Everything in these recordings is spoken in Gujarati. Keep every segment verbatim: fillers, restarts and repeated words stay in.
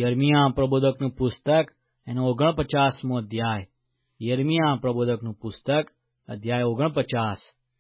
યર્મિયા પ્રબોધકનું પુસ્તક એનો ઓગણપચાસમો અધ્યાય. યર્મિયા પ્રબોધકનું પુસ્તક અધ્યાય ઓગણપચાસ.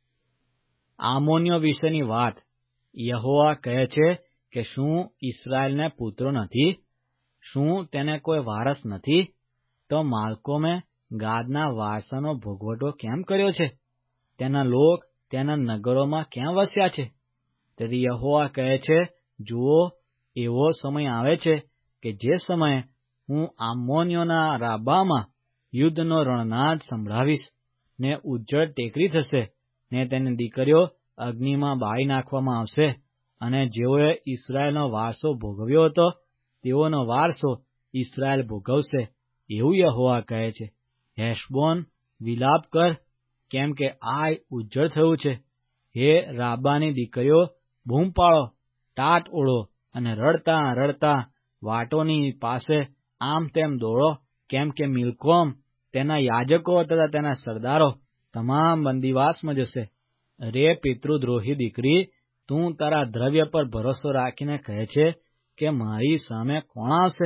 આમોનીઓ વિશેની વાત. યહોવા કહે છે કે શું ઇસ્રાયેલને પુત્રો નથી? શું તેને કોઈ વારસ નથી? તો માલ્કોમે ગાદના વારસાનો ભોગવટો કેમ કર્યો છે? તેના લોક તેના નગરોમાં કેમ વસ્યા છે? તેથી યહોવા કહે છે, જુઓ, એવો સમય આવે છે કે જે સમયે હું આમોનીઓના રાબામાં યુદ્ધનો રણનાદ સંભળાવીશ, ને ઉજ્જડ ટેકરી થશે, ને તેની દીકરીઓ અગ્નિમાં બાળી નાખવામાં આવશે, અને જેઓએ ઇસ્રાયેલનો વારસો ભોગવ્યો હતો તેઓનો વારસો ઇસ્રાયેલ ભોગવશે, એવું યહોવા કહે છે. હેશબોન, વિલાપ કર, કેમ કે આય ઉજ્જડ થયું છે. હે રાબાની દીકરીઓ, બૂમ પાડો, ટાટ ઓળો, અને રડતા રડતા વાટોની પાસે આમ તેમ દોડો, કેમ કે મિલ્કોમ, તેના યાજકો તથા તેના સરદારો તમામ બંદીવાસમાં જશે. રે પિતૃદ્રોહી દીકરી, તું તારા દ્રવ્ય પર ભરોસો રાખીને કહે છે કે મારી સામે કોણ આવશે?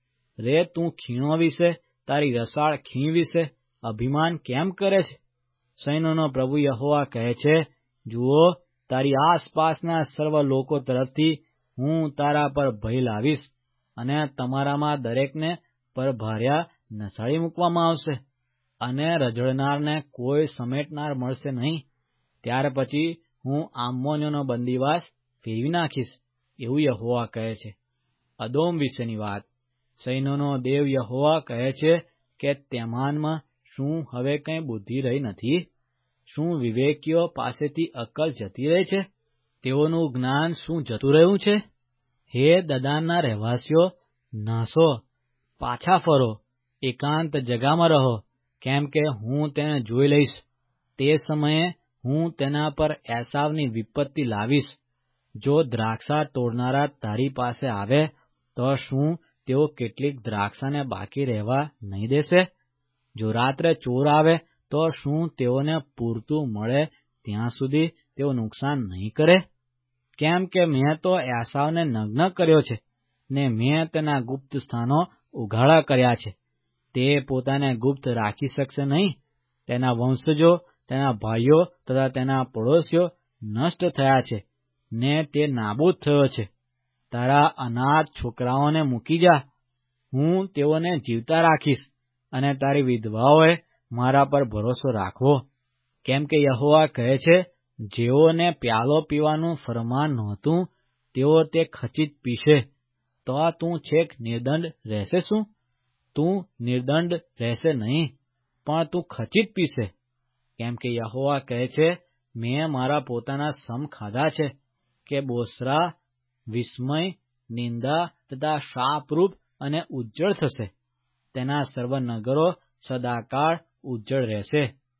રે તું ખીણો વિશે, તારી રસાળ ખીણ વિશે અભિમાન કેમ કરે છે? સૈન્યોનો પ્રભુ યહોવા કહે છે, જુઓ, તારી આસપાસના સર્વ લોકો તરફથી હું તારા પર ભય લાવીશ, અને તમારામાં દરેકને પરભાર્યા નસાડી મૂકવામાં આવશે, અને રઝળનારને કોઈ સમેટનાર મળશે નહીં. ત્યાર પછી હું આમોનીઓનો બંદીવાસ ફેરવી નાખીશ, એવું યહોવા કહે છે. અદોમ વિશેની વાત. સૈન્યોનો દેવ યહોવા કહે છે કે તેમાનમાં શું હવે કંઈ બુદ્ધિ રહી નથી? શું વિવેકીઓ પાસેથી અક્કલ જતી રહી છે? તેઓનું જ્ઞાન શું જતું રહ્યું છે? હે દદાનના રહેવાસીઓ, નાસો, પાછા ફરો, એકાંત જગામાં રહો, કેમ કે હું તેને જોઈ લઈશ. તે સમયે હું તેના પર એસાવની વિપત્તિ લાવીશ. જો દ્રાક્ષા તોડનારા તારી પાસે આવે તો શું તેઓ કેટલીક દ્રાક્ષાને બાકી રહેવા નહીં દેશે? જો રાત્રે ચોર આવે તો શું તેઓને પૂરતું મળે ત્યાં સુધી તેઓ નુકસાન નહીં કરે? કેમ કે મેં તો એસાવને નગ્ન કર્યો છે, ને મેં તેના ગુપ્ત સ્થાનો ઉઘાડા કર્યા છે. તે પોતાને ગુપ્ત રાખી શકશે નહીં. તેના વંશજો, તેના ભાઈઓ તથા તેના પડોશીઓ નષ્ટ થયા છે, ને તે નાબૂદ થયો છે. તારા અનાથ છોકરાઓને મૂકી જા, હું તેઓને જીવતા રાખીશ, અને તારી વિધવાઓએ મારા પર ભરોસો રાખવો. કેમ કે યહોવા કહે છે, જેઓને પ્યાલો પીવાનું ફરમાન નહોતું તેઓ તે ખચીત પીશે. તો તું છેક નિર્દંડ રહેશે શું? તું નિર્દંડ રહેશે નહીં, પણ તું ખચીત પીશે. કેમ કે યહોવા કહે છે, મેં મારા પોતાના સમ ખાધા છે કે બોસરા, વિસ્મય, નિંદા તથા શાપરૂપ અને ઉજ્જડ થશે. તેના સર્વ નગરો સદાકાળ ઉજ્જડ રહેશે.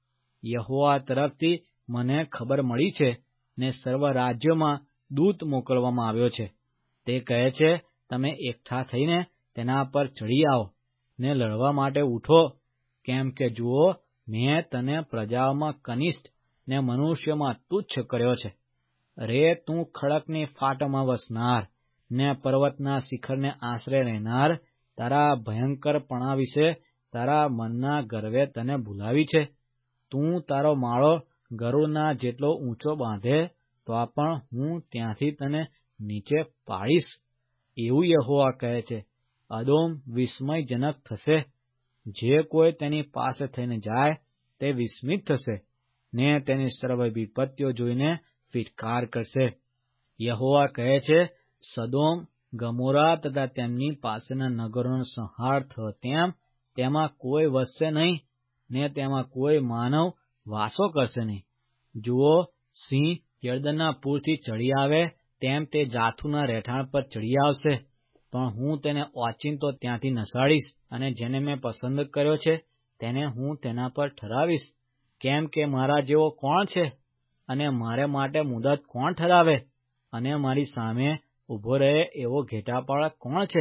યહોવા તરફથી મને ખબર મળી છે, ને સર્વ રાજ્યોમાં દૂત મોકલવામાં આવ્યો છે. તે કહે છે, તમે એકઠા થઈને તેના પર ચડી આવો, ને લડવા માટે ઉઠો. કેમ કે જુઓ, મેં તને પ્રજાઓમાં કનિષ્ઠ ને મનુષ્યમાં તુચ્છ કર્યો છે. રે તું ખડકની ફાટમાં વસનાર, ને પર્વતના શિખરને આશરે રહેનાર, તારા ભયંકરપણા વિશે તારા મનના ગર્વે તને ભૂલાવી છે. તું તારો માળો ગરુડના જેટલો ઊંચો બાંધે તો પણ હું ત્યાંથી તને નીચે પાડીશ, એવું યહોવા કહે છે. અદોમ વિસ્મયજનક થશે. જે કોઈ તેની પાસે થઈને જાય તે વિસ્મિત થશે, ને તેની સર્વ વિપત્તિઓ જોઈને ફિટકાર કરશે. યહોવા કહે છે, સદોમ, ગમોરા તથા તેમની પાસેના નગરોનો સંહાર થયો તેમ તેમાં કોઈ વસશે નહીં, ને તેમાં કોઈ માનવ વાસો કરશે નહીં. જુઓ, સિંહ યર્દનના પૂરથી ચડી આવે તેમ તે જાથુના રહેઠાણ પર ચડી આવશે, પણ હું તેને ઓચિંતો ત્યાંથી નસાડીશ, અને જેને મેં પસંદ કર્યો છે તેને હું તેના પર ઠરાવીશ. કેમ કે મારા જેવો કોણ છે, અને મારે માટે મુદત કોણ ઠરાવે, અને મારી સામે ઉભો રહે એવો ઘેટાપાળક કોણ છે?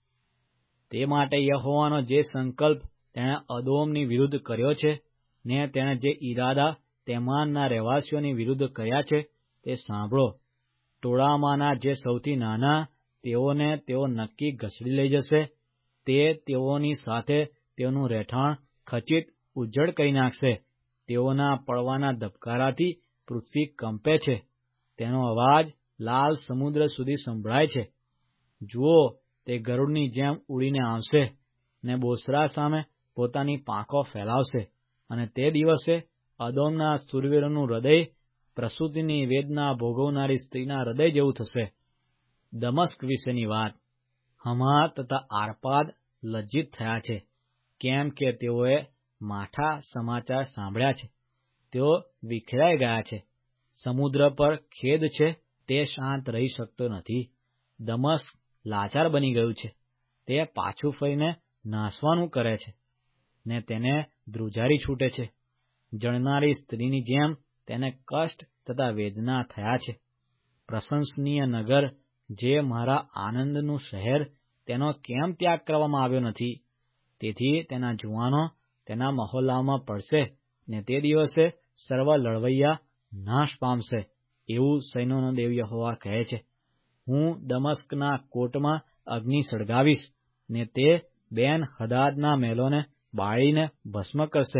તે માટે યહોવાનો જે સંકલ્પ તેણે અદોમની વિરુદ્ધ કર્યો છે, ને તેણે જે ઈરાદા તેમાનના રહેવાસીઓની વિરુદ્ધ કર્યા છે, તે સાંભળો. ટોળામાંના જે સૌથી નાના તેઓને તેઓ નક્કી ઘસડી લઈ જશે. તે તેઓની સાથે તેઓનું રહેઠાણ ખચિત ઉજ્જડ કરી નાખશે. તેઓના પડવાના ધબકારાથી પૃથ્વી કંપે છે. તેનો અવાજ લાલ સમુદ્ર સુધી સંભળાય છે. જુઓ, તે ગરુડની જેમ ઉડીને આવશે ને બોસરા સામે પોતાની પાંખો ફેલાવશે. અને તે દિવસે અદોમના શૂરવીરોનું હૃદય પ્રસૂતિની વેદના ભોગવનારી સ્ત્રીના હૃદય જેવું થશે. દમસ્ક વિશેની વાત. હમા તથા આરપાદ લજ્જિત થયા છે, કેમ કે તેઓએ માઠા સમાચાર સાંભળ્યા છે. તેઓ વિખેરાઈ ગયા છે. સમુદ્ર પર ખેદ છે, તે શાંત રહી શકતો નથી. દમસ્ક લાચાર બની ગયું છે. તે પાછું ફરીને નાસવાનું કરે છે ને તેને ધ્રુજારી છૂટે છે. જણનારી સ્ત્રીની જેમ તેને કષ્ટ તથા વેદના થયા છે. પ્રશંસનીય નગર, જે મારા આનંદનું શહેર, તેનો કેમ ત્યાગ કરવામાં આવ્યો નથી? તેથી તેના જુવાનો તેના મહોલ્લામાં પડશે ને તે દિવસે સર્વ લડવૈયા નાશ પામશે, એવું સૈન્યોનો દેવ યહોવા કહે છે. હું દમસ્કના કોટમાં અગ્નિ સળગાવીશ ને તે બેન હદાદના મહેલોને બાળીને ભસ્મ કરશે.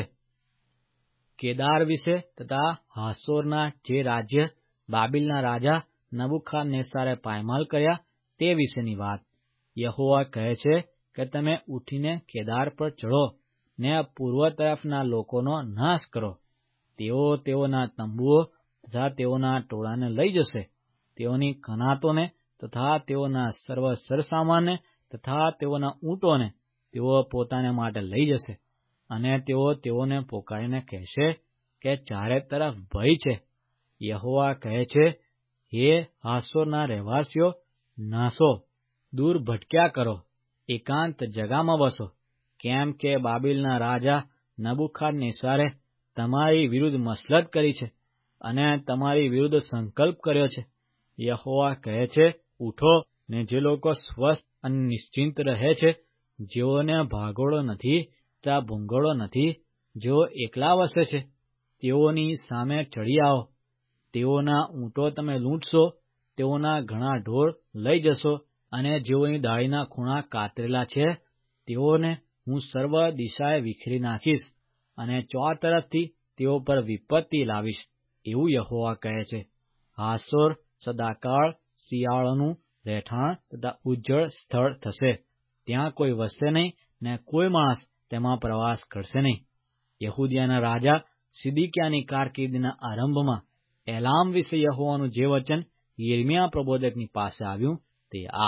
કેદાર વિશે તથા હાસોરના જે રાજ્ય બાબિલના રાજા નબુખાદનેસ્સારે પાયમાલ કર્યા તે વિશેની વાત. યહોવા કહે છે કે તમે ઉઠીને કેદાર પર ચઢો ને પૂર્વ તરફના લોકોનો નાશ કરો. તેઓ તેઓના તંબુઓ તથા તેઓના ટોળાને લઈ જશે. તેઓની કનાતોને તથા તેઓના સર્વ સરસામાનને તથા તેઓના ઊંટોને તેઓ પોતાને માટે લઈ જશે. અને તેઓ તેઓને પોકારીને કહેશે કે ચારે તરફ ભય છે. યહોવા કહે છે, હે હાસોરના રહેવાસીઓ, નાસો, દૂર ભટક્યા કરો, એકાંત જગામાં વસો, કેમ કે બાબિલના રાજા નબુખાદનેસ્સારે તમારી વિરુદ્ધ મસલત કરી છે અને તમારી વિરુદ્ધ સંકલ્પ કર્યો છે. યહોવા કહે છે, ઉઠો ને જે લોકો સ્વસ્થ અને નિશ્ચિંત રહે છે, જેઓને ભાગોળો નથી તથા ભૂંગળો નથી, જેઓ એકલા વસે છે, તેઓની સામે ચડી આવો. તેઓના ઊંટો તમે લૂંટશો, તેઓના ઘણા ઢોર લઈ જશો, અને જેઓની ડાળીના ખૂણા કાતરેલા છે, તેઓને હું સર્વ દિશાએ વિખેરી નાખીશ અને ચોતરફથી તેઓ પર વિપત્તિ લાવીશ, એવું યહોવા કહે છે. હાસોર સદાકાળ શિયાળાનું રહેઠાણ તથા ઉજ્જડ સ્થળ થશે. ત્યાં કોઈ વસશે નહીં ને કોઈ માણસ તેમાં પ્રવાસ કરશે નહીં. યહૂદિયાના રાજા સિદકિયાની કારકિર્દીના આરંભમાં એલામ વિશે યહોવાનું જે વચન યિર્મયાહ પ્રબોધકની પાસે આવ્યું તે આ.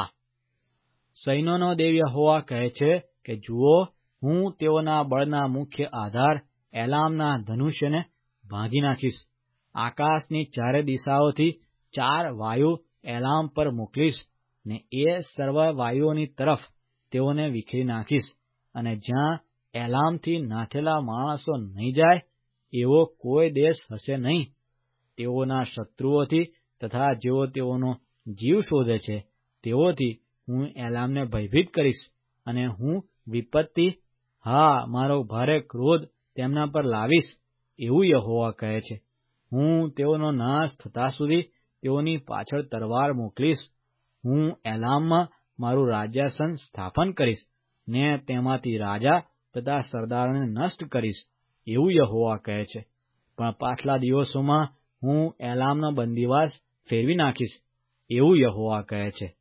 સૈન્યોનો દેવ યહોવા કહે છે કે જુઓ, હું તેઓના બળના મુખ્ય આધાર એલામના ધનુષ્યને ભાંગી નાખીશ. આકાશની ચારે દિશાઓથી ચાર વાયુ એલામ પર મોકલીશ ને એ સર્વ વાયુઓની તરફ તેઓને વિખેરી નાખીશ. અને જ્યાં એલામથી નાથેલા માણસો નહીં જાય એવો કોઈ દેશ હશે નહીં. તેઓના શત્રુઓથી તથા જેઓ તેઓનો જીવ શોધે છે તેઓથી હું એલામને ભયભીત કરીશ, અને હું વિપત્તિ, હા, મારો ભારે ક્રોધ તેમના પર લાવીશ, એવું યહોવા કહે છે. હું તેઓનો નાશ થતા સુધી તેઓની પાછળ તલવાર મોકલીશ. હું એલામમાં મારું રાજ્યાસન સ્થાપન કરીશ ને તેમાંથી રાજા તથા સરદારોને નષ્ટ કરીશ, એવું યહોવા કહે છે. પણ પાછલા દિવસોમાં હું એલામનો બંદીવાસ ફેરવી નાખીશ, એવું યહોવા કહે છે.